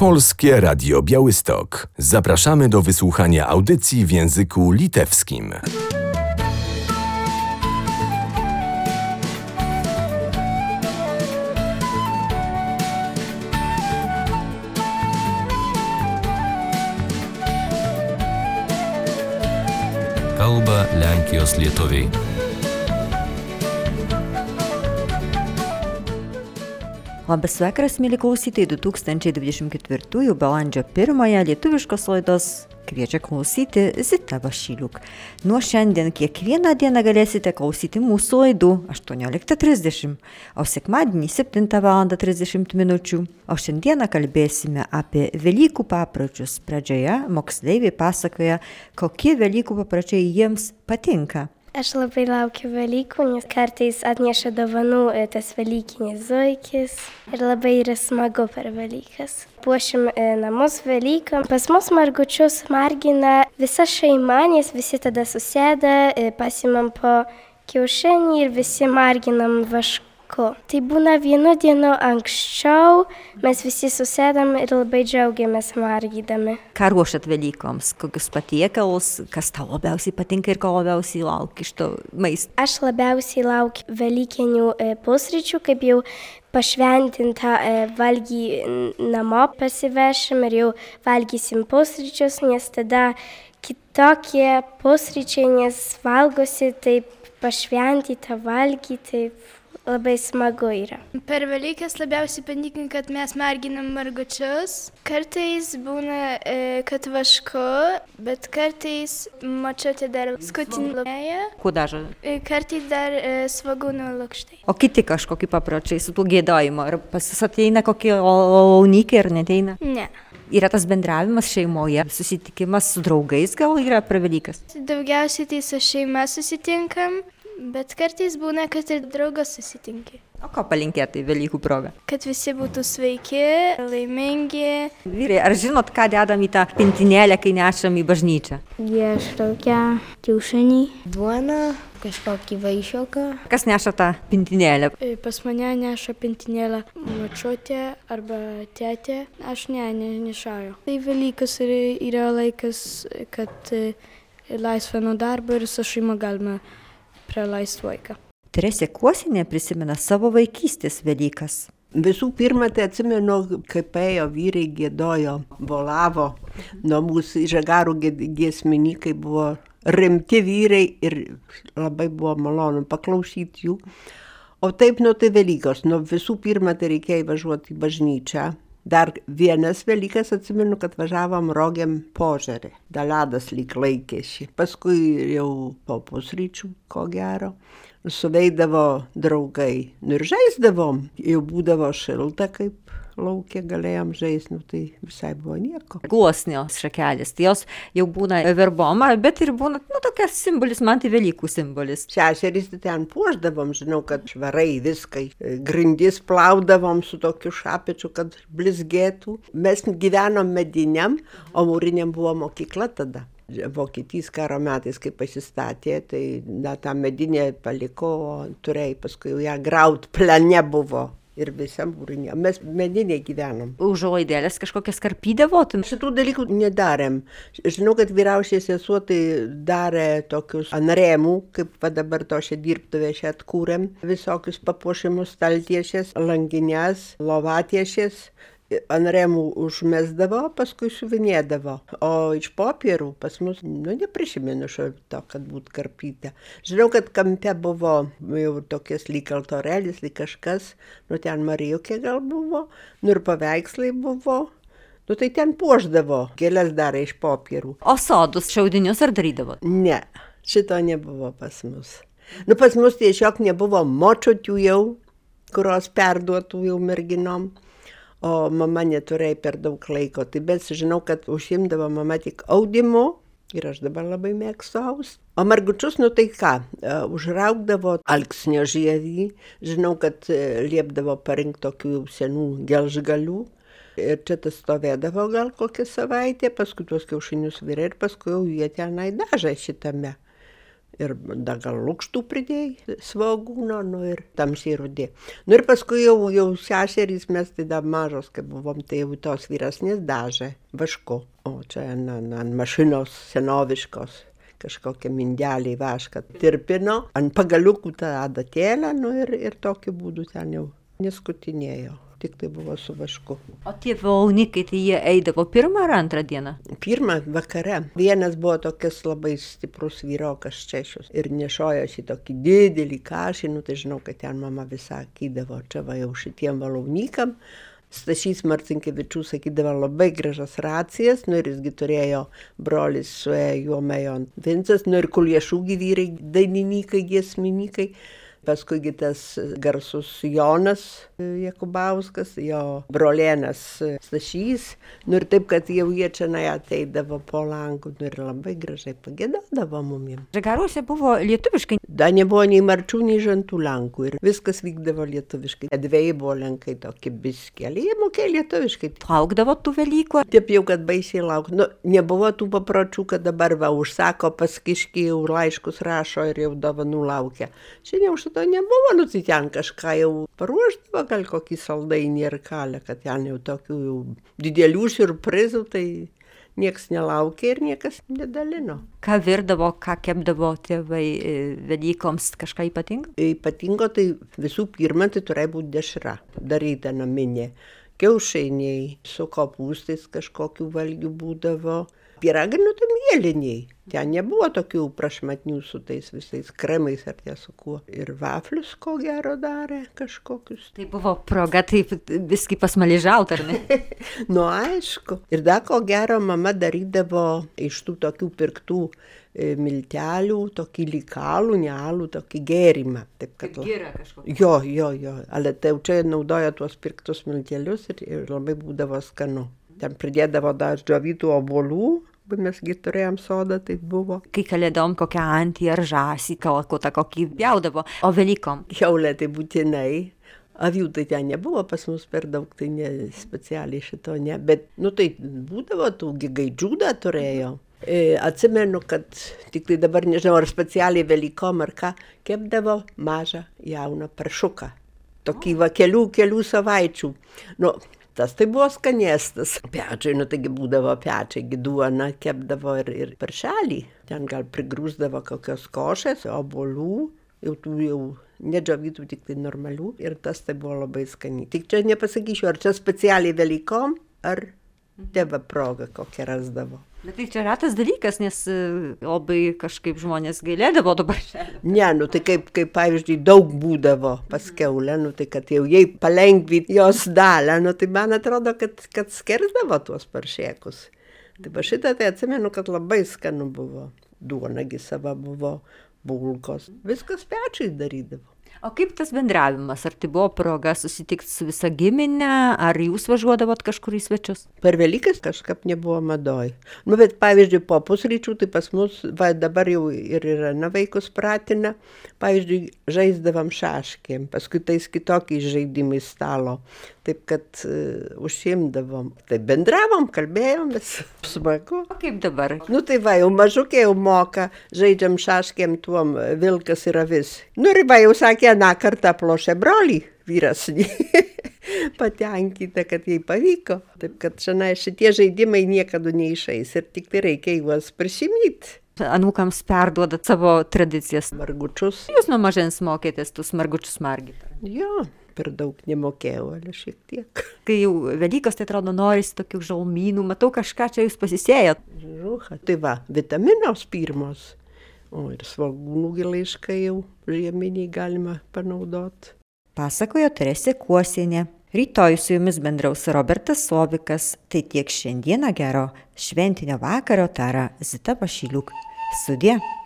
Polskie Radio Białystok. Zapraszamy do wysłuchania audycji w języku litewskim. Kalba Lenkijos lietuviai. Labas vakaras, mėly klausytojai, 2024 balandžio 1 lietuviškos laidos kviečia klausyti Zita Vašyliuk. Nuo šiandien kiekvieną dieną galėsite klausyti mūsų laidų 18:30, o sekmadienį 7:30 min. O šiandieną kalbėsime apie Velykų papročius. Pradžioje moksleiviai pasakoja, kokie Velykų papročiai jiems patinka. Aš labai laukiu Velykų, nes kartais atneša dovanų tas Velykinis zuikis ir labai yra smagu per Velykas. Puošim namus Velykam. Pas mus margučius margina visa šeima, nes visi tada susėda, pasimam po kiaušinį ir visi marginam vašku. Tai būna vienu dienu anksčiau, mes visi susėdam ir labai džiaugiamės margydami. Ką ruošiat Velykoms? Kokius patiekalus? Kas tau labiausiai patinka ir ko labiausiai lauki iš to maisto? Aš labiausiai laukiu velykinių pusryčių, kaip jau pašventintą valgį namo pasivešim ir jau valgysim pusryčius, nes tada kitokie pusryčiai, nes valgosi taip pašventytą valgį, taip labai smagu yra. Per Velykas labiausiai patinka, kad mes marginam margučius. Kartais būna, kad vašku, bet kartais močiutė dar skutinėja. Kuo dažo? Kartais dar svagūnų lukštai. O kiti kažkokie papročiai su tų gėdojimo? Ar pas jūs ateina kokie launikai ar neteina? Ne. Yra tas bendravimas šeimoje, susitikimas su draugais gal yra per Velykas? Daugiausiai tai su šeima susitinkam. Bet kartais būna, kad ir draugas susitinki. O ko palinkėti Velykų progą? Kad visi būtų sveiki, laimingi. Vyrai, ar žinot, ką dedam į tą pintinėlę, kai nešam į bažnyčią? Riešutę, kiaušinį, duoną, kažkokį vaisiuką. Kas neša tą pintinėlę? Pas mane neša pintinėlę močiutė arba tėtė. Aš nešauju. Tai Velykas yra laikas, kad laisvė nuo darbo ir su šeima galime praleisti laiką. Teresė Kuosienė prisimena savo vaikystės Velykas. Visų pirma, tai atsimenu, kaip ėjo vyrai giedojo, volavo nuo mūsų žagarų giesmininkai, buvo rimti vyrai ir labai buvo malonu paklausyti jų. O taip, tai Velykos, visų pirma, tai reikėjo važiuoti į bažnyčią. Dar vienas Velykas, atsimenu, kad važiavom Rogėm Požerį. Daledas lyg laikėsi. Paskui jau po pusryčių, ko gero, suveidavo draugai. Ir žaisdavom. Jau būdavo šilta, kaip lauke galėjom žaisti, tai visai buvo nieko. Gluosnio šakelės, tai jos jau būna verboma, bet ir būna, tokias simbolis, man tai Velykų simbolis. Šešerys ten puošdavom, žinau, kad švarai viskai, grindis plaudavom su tokiu šapečiu, kad blizgėtų. Mes gyvenom mediniam, o mūriniam buvo mokykla tada. Vokietijos karo metais, kai pasistatė, tai tą medinę paliko, o turėjai paskui ją graut, plane buvo. Ir visam mūrinė. Mes mediniai gyvenom. Užuolaidėlės kažkokias karpydavo? Šitų dalykų nedarėm. Žinau, kad vyriausiai sesuo tai darė tokius ant rėmų, kaip dabar to šią dirbtuvę šią atkūrėm. Visokius papuošimus, staltiešės, langinės, lovatiešės. Ant rėmų užmesdavo, paskui suvinėdavo. O iš popierų pas mus, neprisimenu to, kad būtų karpyta. Žinau, kad kampe buvo jau tokias lyg altorelis, lyg kažkas, ten Marijukė gal buvo, ir paveikslai buvo. Tai ten puošdavo, gėles darė iš popierų. O sodus, šiaudinius ar darydavo? Ne, šito nebuvo pas mus. Pas mus tiesiog nebuvo močiučių jau, kurios perduotų jau merginom. O mama neturėjo per daug laiko. Tai bet žinau, kad užimdavo mama tik audimu ir aš dabar labai mėgstu aust. O margučius, tai ką, užraugdavo alksnio žievį. Žinau, kad liepdavo parinkti tokių senų gelžgalių. Ir čia tas stovėdavo gal kokią savaitę, paskui tuos kiaušinius virė ir paskui jau jie tenai dažė šitame. Ir dar gal lukštų pridėjai svogūno, ir tamsiai rudė. Ir paskui jau seserys, mes tai dar mažos, kai buvom, tai jau tos vyresnės dažė vašku. O čia ant mašinos senoviškos kažkokie mindeliai vašką tirpino, ant pagaliukų tą adatėlę, ir tokiu būdu ten jau neskutinėjo. Tik tai buvo su vašku. O tie vaunikai, tai jie eidavo pirmą ar antrą dieną? Pirmą vakare. Vienas buvo tokias labai stiprus vyrokas Češius ir nešojosi tokį didelį kašį, tai žinau, kad ten mama visą sakydavo, čia va jau šitiem valaunikam. Stasys Marcinkevičius sakydavo labai gražas racijas, ir jisgi turėjo brolis su Juomejon Vincas, ir Kuliešūgi vyrai, dainininkai, giesmininkai. Paskui tas garsus Jonas Jakubauskas, jo brolėnas Stašys, ir taip, kad jau jie čia ateidavo po langų, ir labai gražiai pagėdodavo mumim. Žagaruose buvo lietuviškai? Da nebuvo nei marčių, nei žantų lenkų, ir viskas vykdavo lietuviškai. Dviejai buvo lenkai tokie biskeliai, jie mokėjo lietuviškai. Laukdavo tų Velykų? Taip jau, kad baisiai lauk. Nebuvo tų papročių, kad dabar užsako pas kiškį, jau laiškus rašo ir jau dovanų laukia. Šiandien už to nebuvo, tai ten kažką jau paruošdavo, gal kokį saldainį ir kalę, kad ten jau tokių jau didelių siurprizų, tai nieks nelaukė ir niekas nedalino. Ką virdavo, ką kepdavo tėvai Velykoms, kažką ypatingo? Ypatingo, tai visų pirma, tai turėjo būti dešra, daryta naminė. Kiaušiniai, su kopūstais kažkokių valgių būdavo. Pyragai, tai mėlyniai. Ten nebuvo tokių prašmatnių su tais visais kremais ar tie su kuo. Ir vaflius ko gero darė kažkokius. Tai buvo proga taip viskį pasmaližaut, ar ne? Aišku. Ir dar ko gero mama darydavo iš tų tokių pirktų miltelių, tokį likalų, nealų, tokį gėrimą. Taip, kad gira kažkokį. Jo. Ale tai čia naudoja tuos pirktus miltelius ir labai būdavo skanu. Ten pridėdavo dar džiovytų obuolių. Mesgi turėjom sodą, tai buvo. Kai kalėdom kokią antį ar žąsį, kalakutą kokį pjaudavo, o Velykom? Kiaulė tai būtinai. Avių tai ten nebuvo pas mus per daug, tai ne specialiai šito ne. Bet, tai būdavo tų gaidžių dar turėjo. Atsimenu, kad tik tai dabar nežinau, ar specialiai Velykom ar ką, kepdavo mažą jauną paršuką. Tokį va kelių savaičių. Tas tai buvo skanėstas. Pečiai, taigi būdavo pečiai, duona kepdavo ir paršelį. Ten gal prigrūsdavo kokios košės, obuolių, jau nedžiovytų, tik tai normalių. Ir tas tai buvo labai skaniai. Tik čia nepasakysiu, ar čia specialiai Velykom, ar tėva proga kokią rasdavo. Bet tai čia retas dalykas, nes labai kažkaip žmonės gailėdavo dabar šiandien. Ne, tai kaip pavyzdžiui daug būdavo pas kiaulę, tai kad jau jai palengvyti jos dalę, tai man atrodo, kad skersdavo tuos paršėkus. Tai šitą tai atsimenu, kad labai skanu buvo. Duonagi sava buvo, bulkos. Viskas pečiai darydavo. O kaip tas bendravimas? Ar tai buvo proga susitikti su visa giminė, ar jūs važiuodavot kažkur į svečius? Per Velykas kažkaip nebuvo madoj. Bet pavyzdžiui, po pusryčių, tai pas mus, dabar jau ir yra vaikus pratina, pavyzdžiui, žaisdavom šaškėm, paskui tais kitokiais žaidimais stalo. Taip, kad užsiimdavom. Taip bendravom, kalbėjomės, smagu. O kaip dabar? Tai jau mažukė jau moka, žaidžiam šaškėm tuom vilkas ir avis. Ir jau sakė, kartą aplošė brolį vyresnį. Patenkinta, kad jai pavyko. Taip, kad šitie žaidimai niekada neišeis ir tik tai reikia juos prisimyti. Anūkams perduodat savo tradicijas. Margučius. Jūs nuo mažens mokėtės tus margučius margyti? Jo. Per daug nemokėjau, ale šiek tiek. Kai jau Velykos, tai atrodo, norisi tokių žalmynų, matau kažką čia jūs pasisėjat. Žuha, tai vitaminos pirmos, o ir svogūnų laiškai jau žieminiai galima panaudoti. Pasakojo Teresė Kuosienė. Rytoj su jumis bendraus Robertas Sovikas. Tai tiek šiandieną, gero šventinio vakaro, tara Zita Pašiliuk. Sudie.